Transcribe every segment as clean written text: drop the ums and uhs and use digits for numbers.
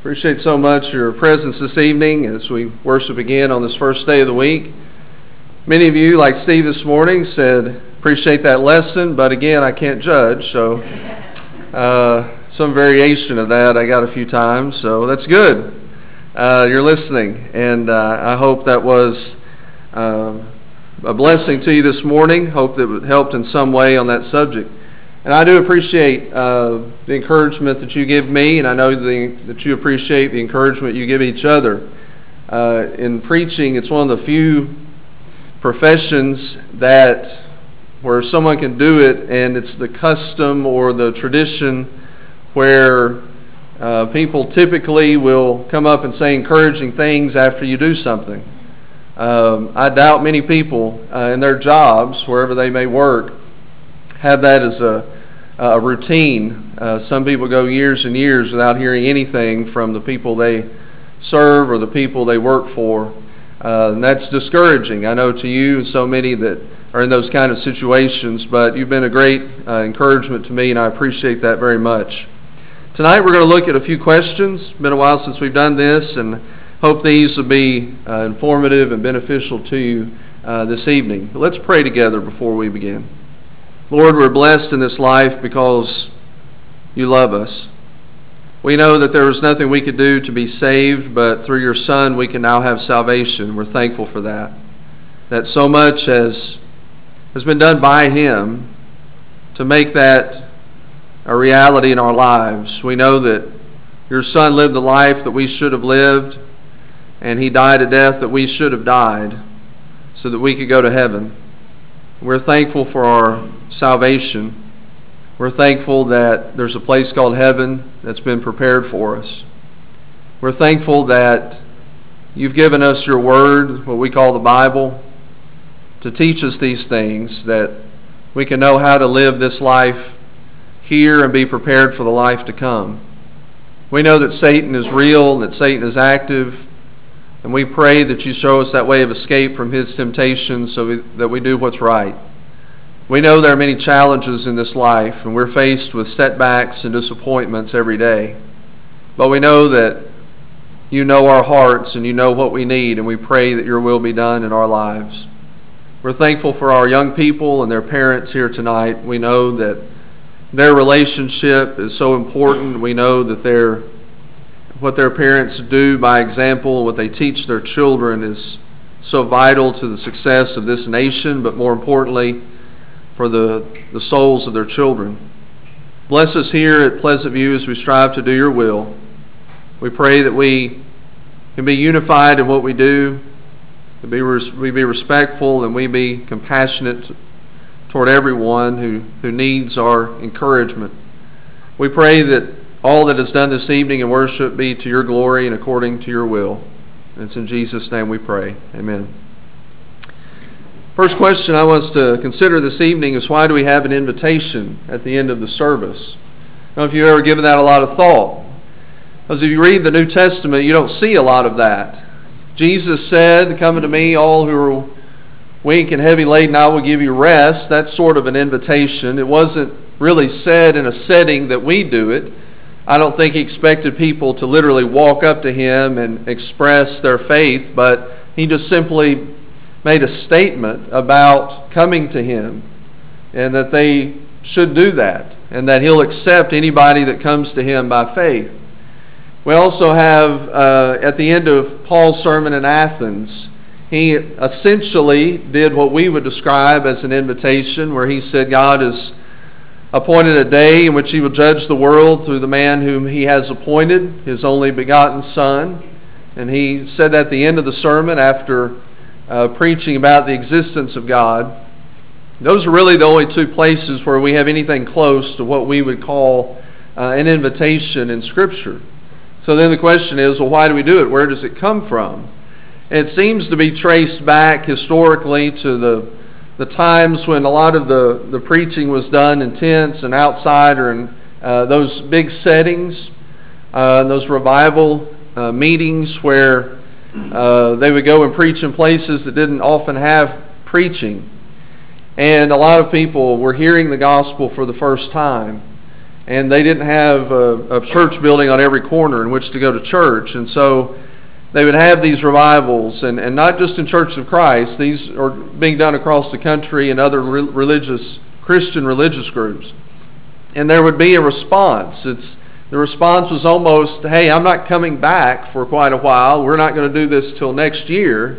Appreciate so much your presence this evening as we worship again on this first day of the week. Many of you, like Steve this morning, said, appreciate that lesson, but again, I can't judge, so some variation of that I got a few times, so that's good. You're listening, and I hope that was a blessing to you this morning. Hope that it helped in some way on that subject. And I do appreciate the encouragement that you give me, and I know that you appreciate the encouragement you give each other. In preaching, it's one of the few professions where someone can do it, and it's the custom or the tradition where people typically will come up and say encouraging things after you do something. I doubt many people in their jobs, wherever they may work, have that as a routine. Some people go years and years without hearing anything from the people they serve or the people they work for. And that's discouraging, I know, to you and so many that are in those kind of situations, but you've been a great encouragement to me, and I appreciate that very much. Tonight we're going to look at a few questions. It's been a while since we've done this, and hope these will be informative and beneficial to you this evening. But let's pray together before we begin. Lord, we're blessed in this life because you love us. We know that there was nothing we could do to be saved, but through your Son we can now have salvation. We're thankful for that. That so much has been done by him to make that a reality in our lives. We know that your Son lived the life that we should have lived, and he died a death that we should have died so that we could go to heaven. We're thankful for our salvation. We're thankful that there's a place called heaven that's been prepared for us. We're thankful that you've given us your word, what we call the Bible, to teach us these things, that we can know how to live this life here and be prepared for the life to come. We know that Satan is real, that Satan is active, and we pray that you show us that way of escape from his temptations so that we do what's right. We know there are many challenges in this life, and we're faced with setbacks and disappointments every day. But we know that you know our hearts and you know what we need, and we pray that your will be done in our lives. We're thankful for our young people and their parents here tonight. We know that their relationship is so important. We know that what their parents do by example, what they teach their children is so vital to the success of this nation, but more importantly, for the souls of their children. Bless us here at Pleasant View as we strive to do your will. We pray that we can be unified in what we do, that we be respectful, and we be compassionate toward everyone who needs our encouragement. We pray that all that is done this evening in worship be to your glory and according to your will. And it's in Jesus' name we pray. Amen. First question I want us to consider this evening is, why do we have an invitation at the end of the service? I don't know if you've ever given that a lot of thought. Because if you read the New Testament, you don't see a lot of that. Jesus said, "Come unto me, all who are weak and heavy laden, I will give you rest." That's sort of an invitation. It wasn't really said in a setting that we do it. I don't think he expected people to literally walk up to him and express their faith, but he just simply made a statement about coming to him and that they should do that and that he'll accept anybody that comes to him by faith. We also have at the end of Paul's sermon in Athens, he essentially did what we would describe as an invitation, where he said God has appointed a day in which he will judge the world through the man whom he has appointed, his only begotten Son. And he said at the end of the sermon, after preaching about the existence of God. Those are really the only two places where we have anything close to what we would call an invitation in Scripture. So then the question is, well, why do we do it? Where does it come from? And it seems to be traced back historically to the times when a lot of the preaching was done in tents and outside, or in those big settings, those revival meetings where they would go and preach in places that didn't often have preaching. And a lot of people were hearing the gospel for the first time. And they didn't have a church building on every corner in which to go to church. And so they would have these revivals, and not just in Church of Christ. These are being done across the country in other Christian religious groups. And there would be a response. The response was almost, hey, I'm not coming back for quite a while. We're not going to do this till next year.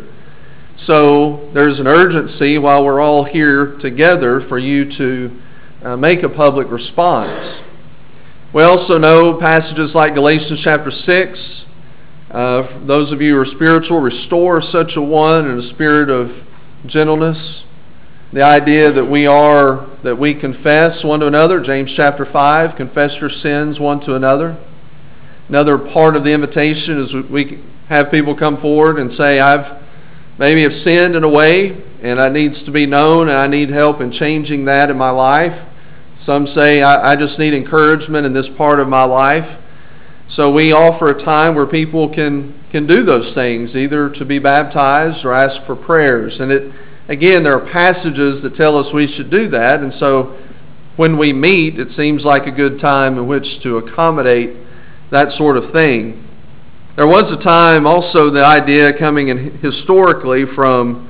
So there's an urgency while we're all here together for you to make a public response. We also know passages like Galatians chapter 6. For those of you who are spiritual, restore such a one in a spirit of gentleness. The idea that we confess one to another. James chapter 5, confess your sins one to another. Another part of the invitation is we have people come forward and say, maybe have sinned in a way, and it needs to be known, and I need help in changing that in my life. Some say, I just need encouragement in this part of my life. So we offer a time where people can do those things, either to be baptized or ask for prayers. And again, there are passages that tell us we should do that. And so when we meet, it seems like a good time in which to accommodate that sort of thing. There was a time also, the idea coming in historically from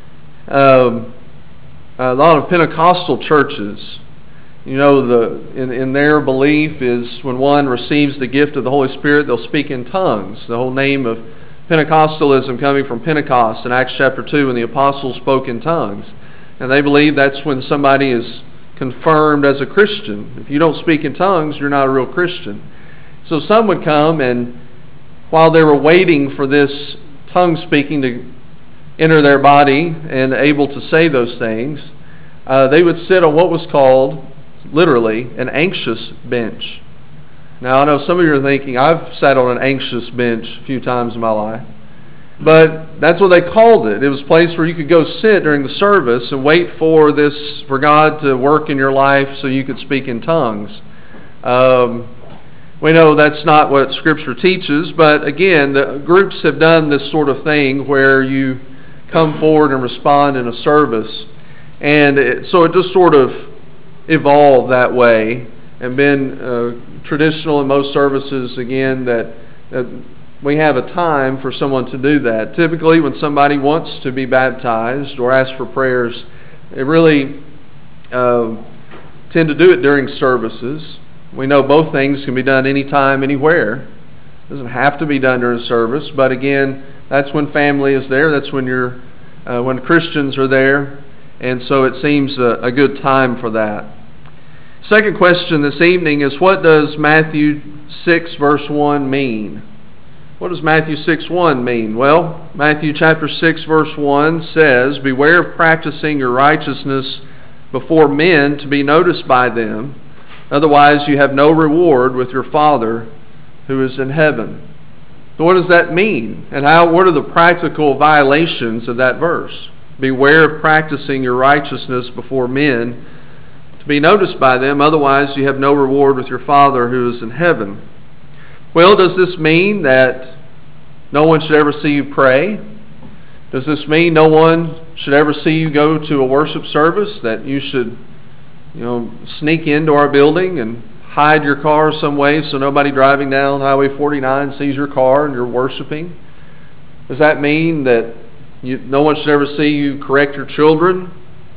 a lot of Pentecostal churches. You know, in their belief is when one receives the gift of the Holy Spirit, they'll speak in tongues. The whole name of Pentecostalism coming from Pentecost in Acts chapter 2 when the apostles spoke in tongues. And they believe that's when somebody is confirmed as a Christian. If you don't speak in tongues, you're not a real Christian. So some would come, and while they were waiting for this tongue speaking to enter their body and able to say those things, they would sit on what was called literally an anxious bench. Now I know some of you are thinking, I've sat on an anxious bench a few times in my life. But that's what they called it. It was a place where you could go sit during the service and wait for God to work in your life so you could speak in tongues. We know that's not what Scripture teaches, but again, the groups have done this sort of thing where you come forward and respond in a service. And so it just sort of evolved that way and been traditional in most services, again, that we have a time for someone to do that. Typically, when somebody wants to be baptized or ask for prayers, they really tend to do it during services. We know both things can be done anytime, anywhere. It doesn't have to be done during service, but again, that's when family is there. That's when when Christians are there, and so it seems a good time for that. Second question this evening is, what does Matthew 6 verse 1 mean? What does Matthew 6:1 mean? Well, Matthew chapter 6 verse 1 says, beware of practicing your righteousness before men to be noticed by them. Otherwise you have no reward with your Father who is in heaven. So what does that mean? And what are the practical violations of that verse? Beware of practicing your righteousness before men to be noticed by them. Otherwise you have no reward with your Father who is in heaven. Well, does this mean that no one should ever see you pray? Does this mean no one should ever see you go to a worship service? That you should, sneak into our building and hide your car some way so nobody driving down Highway 49 sees your car and you're worshiping? Does that mean that no one should ever see you correct your children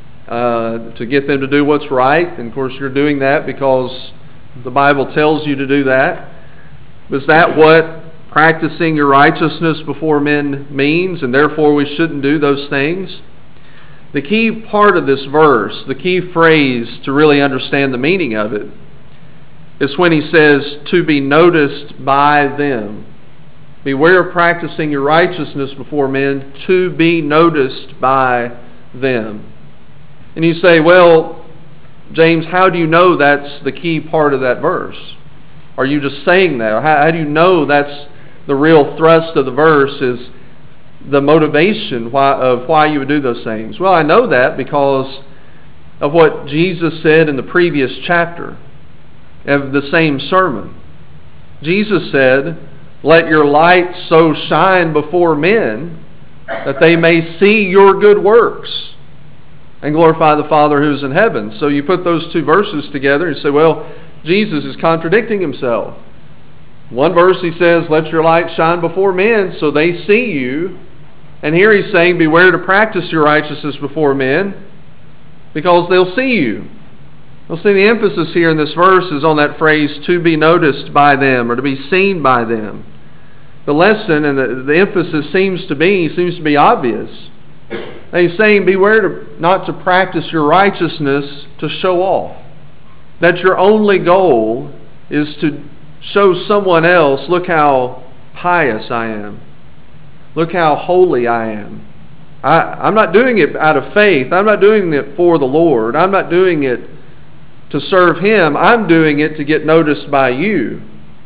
to get them to do what's right? And of course you're doing that because the Bible tells you to do that. Is that what practicing your righteousness before men means, and therefore we shouldn't do those things? The key part of this verse, the key phrase to really understand the meaning of it, is when he says, to be noticed by them. Beware of practicing your righteousness before men, to be noticed by them. And you say, well, James, how do you know that's the key part of that verse? Are you just saying that? How do you know that's the real thrust of the verse, is the motivation of why you would do those things? Well, I know that because of what Jesus said in the previous chapter of the same sermon. Jesus said, let your light so shine before men that they may see your good works and glorify the Father who is in heaven. So you put those two verses together and you say, well, Jesus is contradicting himself. One verse he says, let your light shine before men so they see you. And here he's saying, beware to practice your righteousness before men because they'll see you. We'll see the emphasis here in this verse is on that phrase, to be noticed by them or to be seen by them. The lesson and the emphasis seems to be obvious. He's saying, beware not to practice your righteousness to show off. That your only goal is to show someone else, look how pious I am. Look how holy I am. I'm not doing it out of faith. I'm not doing it for the Lord. I'm not doing it to serve Him. I'm doing it to get noticed by you.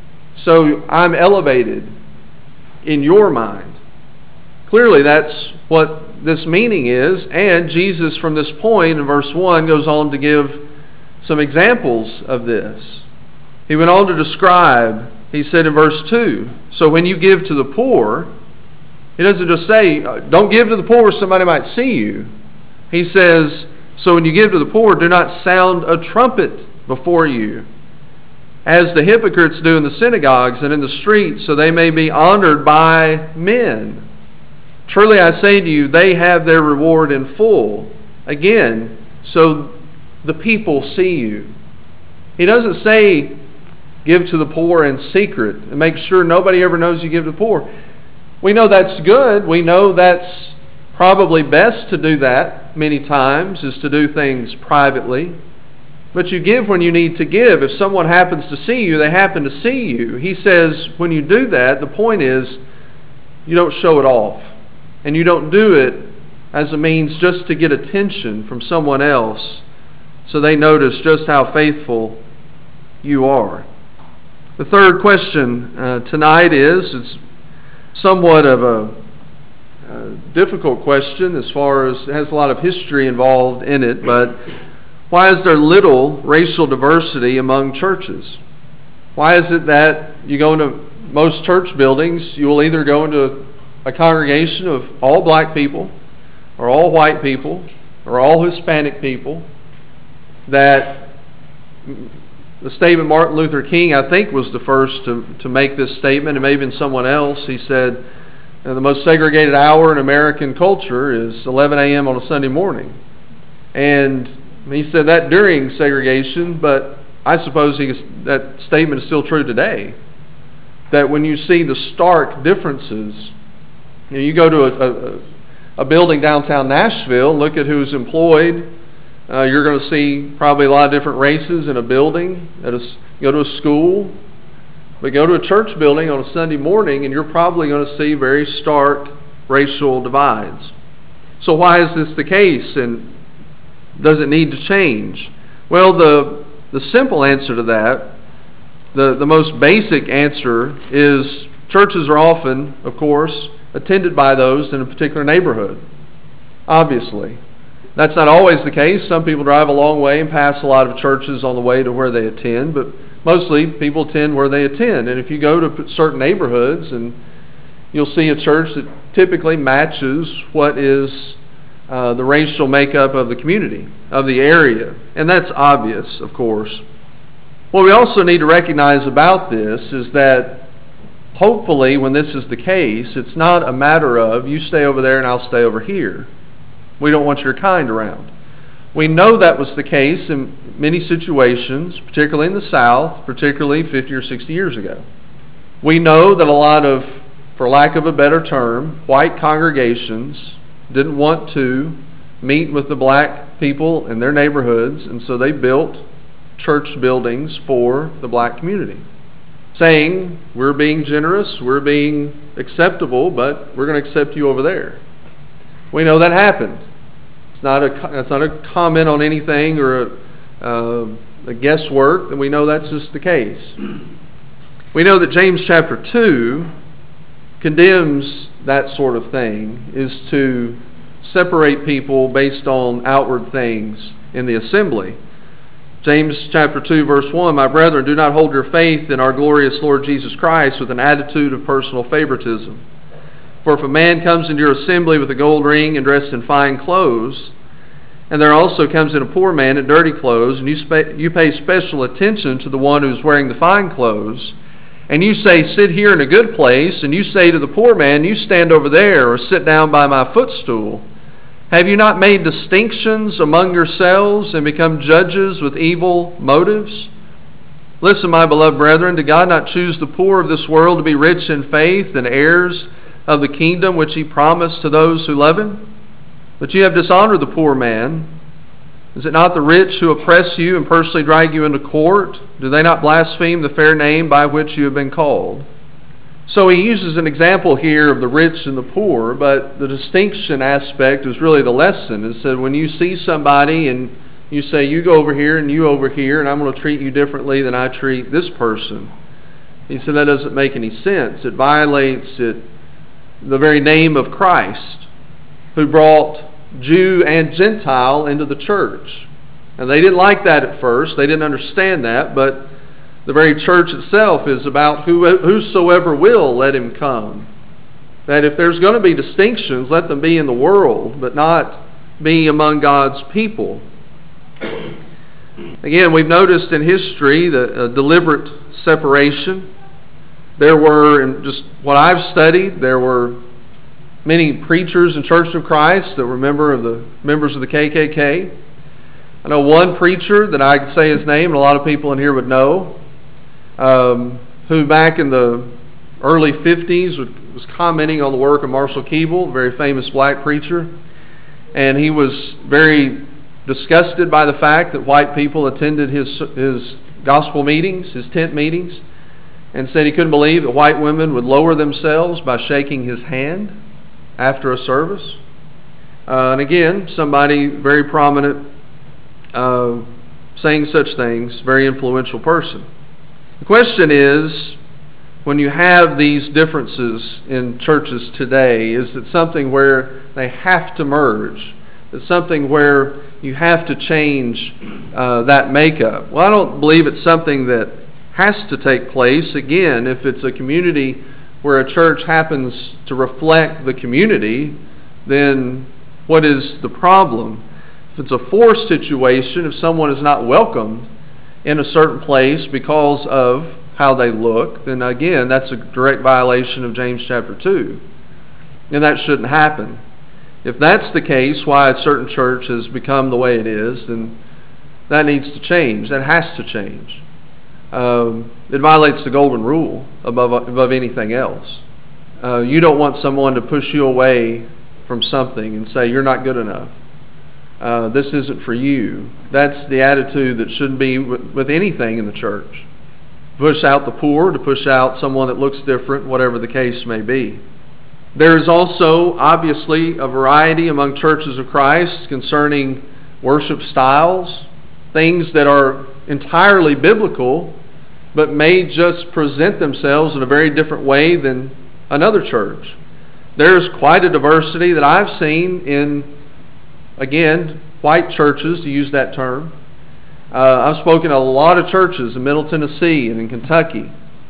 So I'm elevated in your mind. Clearly that's what this meaning is. And Jesus from this point in verse 1 goes on to give some examples of this. He went on to describe, he said in verse 2, so when you give to the poor, he doesn't just say, don't give to the poor, somebody might see you. He says, so when you give to the poor, do not sound a trumpet before you, as the hypocrites do in the synagogues and in the streets, so they may be honored by men. Truly I say to you, they have their reward in full. Again, so the people see you. He doesn't say, give to the poor in secret and make sure nobody ever knows you give to the poor. We know that's good. We know that's probably best to do that many times, is to do things privately. But you give when you need to give. If someone happens to see you, they happen to see you. He says when you do that, the point is you don't show it off. And you don't do it as a means just to get attention from someone else so they notice just how faithful you are. The third question tonight it's somewhat of a difficult question as far as it has a lot of history involved in it, but why is there little racial diversity among churches? Why is it that you go into most church buildings, you will either go into a congregation of all black people or all white people or all Hispanic people, that the statement Martin Luther King, I think, was the first to make this statement. It may have been someone else. He said, the most segregated hour in American culture is 11 a.m. on a Sunday morning. And he said that during segregation, but I suppose that statement is still true today. That when you see the stark differences, you go to a building downtown Nashville, look at who's employed. You're going to see probably a lot of different races in a building. Go to a school, but go to a church building on a Sunday morning and you're probably going to see very stark racial divides. So why is this the case, and does it need to change? Well, the simple answer to that, the most basic answer is churches are often, of course, attended by those in a particular neighborhood. Obviously. That's not always the case. Some people drive a long way and pass a lot of churches on the way to where they attend, but mostly people attend where they attend. And if you go to certain neighborhoods, and you'll see a church that typically matches what is the racial makeup of the community, of the area. And that's obvious, of course. What we also need to recognize about this is that hopefully when this is the case, it's not a matter of you stay over there and I'll stay over here. We don't want your kind around. We know that was the case in many situations, particularly in the South, particularly 50 or 60 years ago. We know that a lot of, for lack of a better term, white congregations didn't want to meet with the black people in their neighborhoods, and so they built church buildings for the black community, saying, we're being generous, we're being acceptable, but we're going to accept you over there. We know that happened. It's not a comment on anything or a guesswork, and we know that's just the case. We know that James chapter 2 condemns that sort of thing, is to separate people based on outward things in the assembly. James chapter 2 verse 1, my brethren, do not hold your faith in our glorious Lord Jesus Christ with an attitude of personal favoritism. For if a man comes into your assembly with a gold ring and dressed in fine clothes, And there also comes in a poor man in dirty clothes, and you pay special attention to the one who's wearing the fine clothes. And you say, sit here in a good place, and you say to the poor man, you stand over there, or sit down by my footstool. Have you not made distinctions among yourselves and become judges with evil motives? Listen, my beloved brethren, did God not choose the poor of this world to be rich in faith and heirs of the kingdom which he promised to those who love him? But you have dishonored the poor man. Is it not the rich who oppress you and personally drag you into court? Do they not blaspheme the fair name by which you have been called? So he uses an example here of the rich and the poor, but the distinction aspect is really the lesson. It said when you see somebody and you say, you go over here and you over here, and I'm going to treat you differently than I treat this person. He said that doesn't make any sense. It violates the very name of Christ, who brought Jew and Gentile into the church. And they didn't like that at first. They didn't understand that, but the very church itself is about whosoever will, let him come. That if there's going to be distinctions, let them be in the world, but not be among God's people. Again, we've noticed in history the deliberate separation. There were, in just what I've studied, there were many preachers in Church of Christ that were members of the KKK. I know one preacher that I could say his name, and a lot of people in here would know, who back in the early 50s was commenting on the work of Marshall Keeble, a very famous black preacher. And he was very disgusted by the fact that white people attended his gospel meetings, his tent meetings, and said he couldn't believe that white women would lower themselves by shaking his hand after a service. And again, somebody very prominent saying such things, very influential person. The question is, when you have these differences in churches today, is it something where they have to merge? It's something where you have to change that makeup? Well, I don't believe it's something that has to take place. Again, if it's a community where a church happens to reflect the community, then what is the problem? If it's a forced situation, if someone is not welcomed in a certain place because of how they look, then again, that's a direct violation of James chapter 2. And that shouldn't happen. If that's the case, why a certain church has become the way it is, then that needs to change. That has to change. It violates the golden rule above anything else. You don't want someone to push you away from something and say, you're not good enough. This isn't for you. That's the attitude that shouldn't be with anything in the church. Push out the poor, to push out someone that looks different, whatever the case may be. There is also, obviously, a variety among churches of Christ concerning worship styles, things that are entirely biblical, but may just present themselves in a very different way than another church. There's quite a diversity that I've seen in, again, white churches, to use that term. I've spoken at a lot of churches in Middle Tennessee and in Kentucky,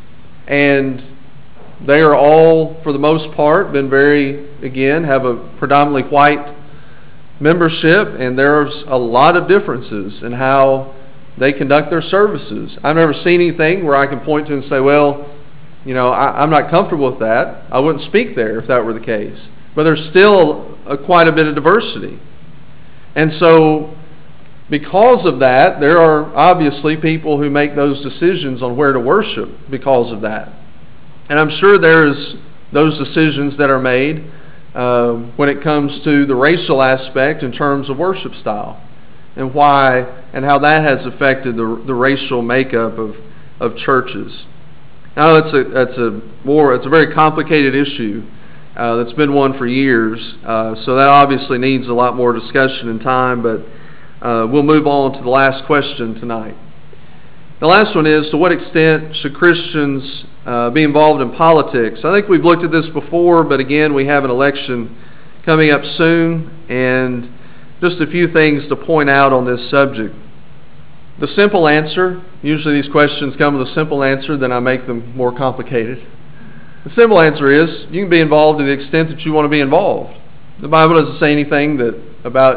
and they are all, for the most part, been have a predominantly white membership, and there's a lot of differences in how they conduct their services. I've never seen anything where I can point to and say, well, I'm not comfortable with that. I wouldn't speak there if that were the case. But there's still quite a bit of diversity. And so, because of that, there are obviously people who make those decisions on where to worship because of that. And I'm sure there's those decisions that are made when it comes to the racial aspect in terms of worship style and why and how that has affected the racial makeup of churches. Now, it's a very complicated issue that's been one for years, so that obviously needs a lot more discussion and time, but we'll move on to the last question tonight. The last one is, to what extent should Christians be involved in politics? I think we've looked at this before, but again, we have an election coming up soon, and just a few things to point out on this subject. The simple answer, usually these questions come with a simple answer, then I make them more complicated. The simple answer is, you can be involved to the extent that you want to be involved. The Bible doesn't say anything about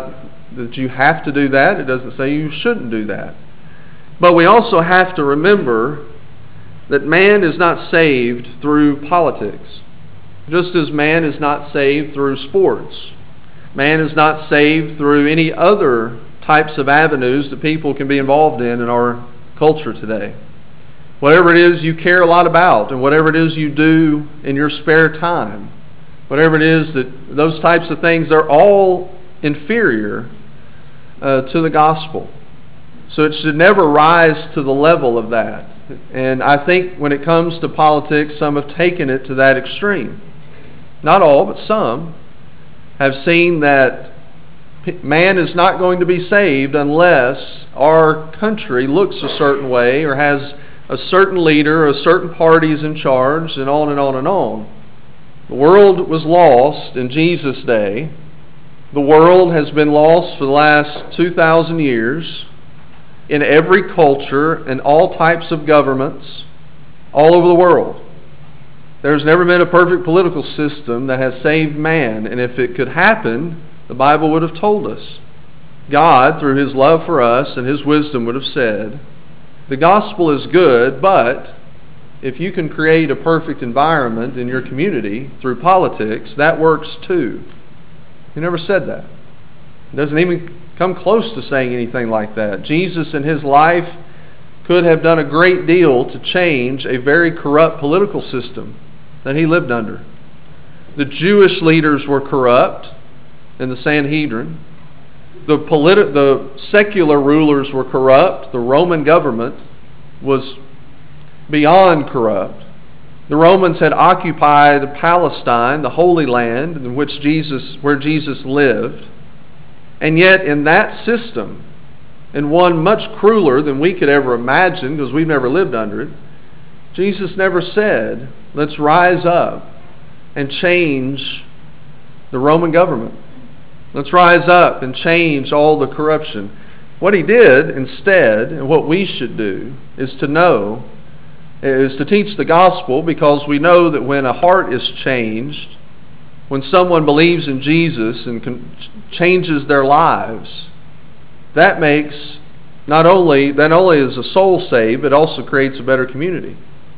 that you have to do that. It doesn't say you shouldn't do that. But we also have to remember that man is not saved through politics. Just as man is not saved through sports. Man is not saved through any other types of avenues that people can be involved in our culture today. Whatever it is you care a lot about and whatever it is you do in your spare time, whatever it is that those types of things, they're all inferior to the gospel. So it should never rise to the level of that. And I think when it comes to politics, some have taken it to that extreme. Not all, but some have seen that man is not going to be saved unless our country looks a certain way or has a certain leader or a certain party is in charge, and on and on and on. The world was lost in Jesus' day. The world has been lost for the last 2,000 years in every culture and all types of governments all over the world. There's never been a perfect political system that has saved man, and if it could happen, the Bible would have told us. God, through His love for us and His wisdom, would have said, the gospel is good, but if you can create a perfect environment in your community through politics, that works too. He never said that. He doesn't even come close to saying anything like that. Jesus in His life could have done a great deal to change a very corrupt political system that He lived under. The Jewish leaders were corrupt in the Sanhedrin. The secular rulers were corrupt. The Roman government was beyond corrupt. The Romans had occupied Palestine, the Holy Land, in where Jesus lived. And yet in that system, and one much crueler than we could ever imagine because we've never lived under it, Jesus never said, let's rise up and change the Roman government. Let's rise up and change all the corruption. What He did instead, and what we should do, is to teach the gospel, because we know that when a heart is changed, when someone believes in Jesus and changes their lives, that makes not only is a soul saved, but also creates a better community.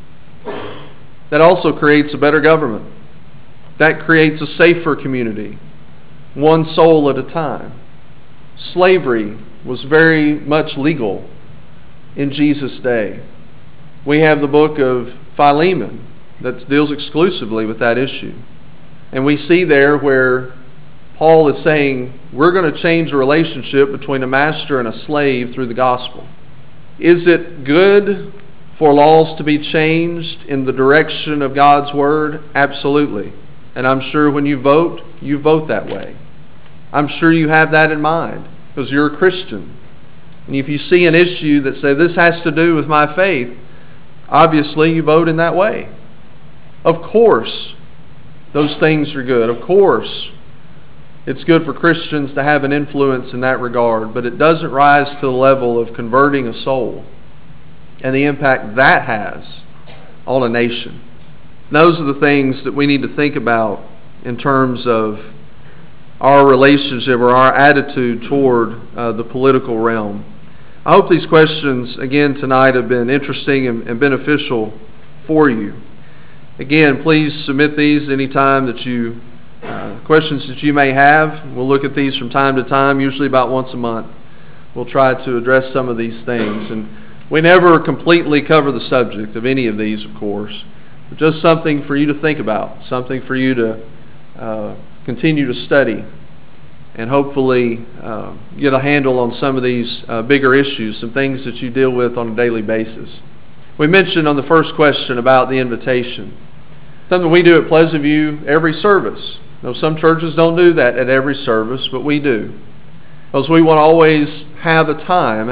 That also creates a better government. That creates a safer community, one soul at a time. Slavery was very much legal in Jesus' day. We have the book of Philemon that deals exclusively with that issue. And we see there where Paul is saying, we're going to change the relationship between a master and a slave through the gospel. Is it good for laws to be changed in the direction of God's word? Absolutely. And I'm sure when you vote that way. I'm sure you have that in mind because you're a Christian. And if you see an issue that says this has to do with my faith, obviously you vote in that way. Of course, those things are good. Of course, it's good for Christians to have an influence in that regard, but it doesn't rise to the level of converting a soul and the impact that has on a nation. Those are the things that we need to think about in terms of our relationship or our attitude toward the political realm. I hope these questions, again, tonight have been interesting and beneficial for you. Again, please submit these anytime that questions that you may have. We'll look at these from time to time, usually about once a month. We'll try to address some of these things. And we never completely cover the subject of any of these, of course. But just something for you to think about, something for you to continue to study, and hopefully get a handle on some of these bigger issues, some things that you deal with on a daily basis. We mentioned on the first question about the invitation. Something we do at Pleasant View every service. Now, some churches don't do that at every service, but we do. Because we want to always have a time,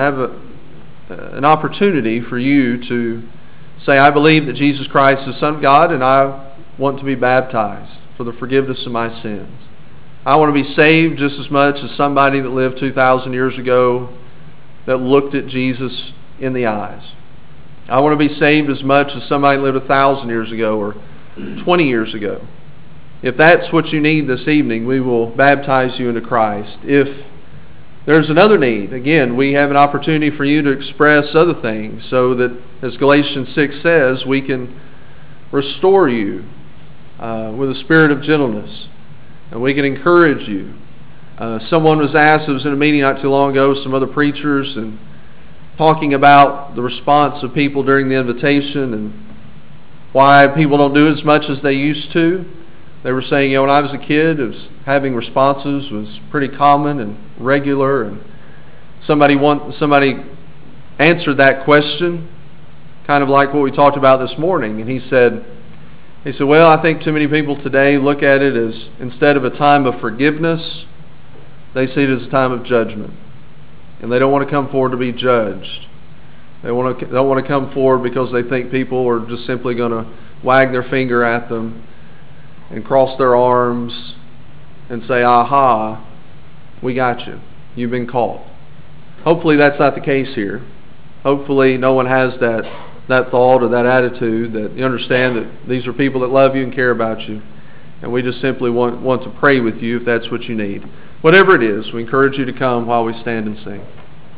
an opportunity for you to say, I believe that Jesus Christ is the Son of God, and I want to be baptized for the forgiveness of my sins. I want to be saved just as much as somebody that lived 2,000 years ago that looked at Jesus in the eyes. I want to be saved as much as somebody that lived 1,000 years ago or 20 years ago. If that's what you need this evening, we will baptize you into Christ. If there's another need. Again, we have an opportunity for you to express other things so that, as Galatians 6 says, we can restore you with a spirit of gentleness, and we can encourage you. Someone was asked, it was in a meeting not too long ago, some other preachers, and talking about the response of people during the invitation and why people don't do as much as they used to. They were saying, when I was a kid, having responses was pretty common and regular, and somebody answered that question, kind of like what we talked about this morning, and he said, well, I think too many people today look at it as, instead of a time of forgiveness, they see it as a time of judgment. And they don't want to come forward to be judged. They don't want to come forward because they think people are just simply going to wag their finger at them and cross their arms and say, aha, we got you. You've been caught. Hopefully that's not the case here. Hopefully no one has that thought or that attitude, that you understand that these are people that love you and care about you. And we just simply want to pray with you if that's what you need. Whatever it is, we encourage you to come while we stand and sing.